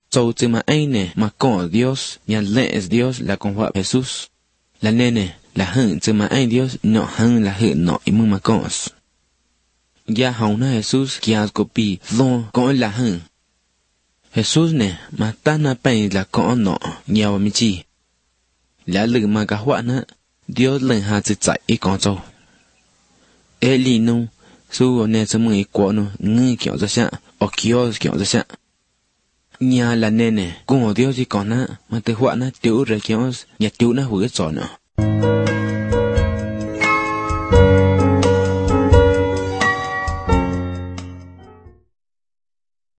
Châu chứ mà ai nè mà có Dios, nhà lẽ Dios là con vợ Jesus. Là nên nè, là hận chứ mà ai Dios nọ hận là hận nọ ý mừng mà có. Gia hầu na Jesus kia có bị lo có là hận. Jesus nè mà ta na bay là có nọ nhiều mà chi. Là lử mà cả hoạn á, Dios lần hà tự chạy ý con châu. Ê lì nông, su nè sớm người quả nô ngư kiểu ra xa, ở kiểu ra xa. Nhà là nè nè, cũng ở Dios gì còn á, mà từ hoạn á, tiểu ra kiểu, nhà tiểu na hứa trò nữa.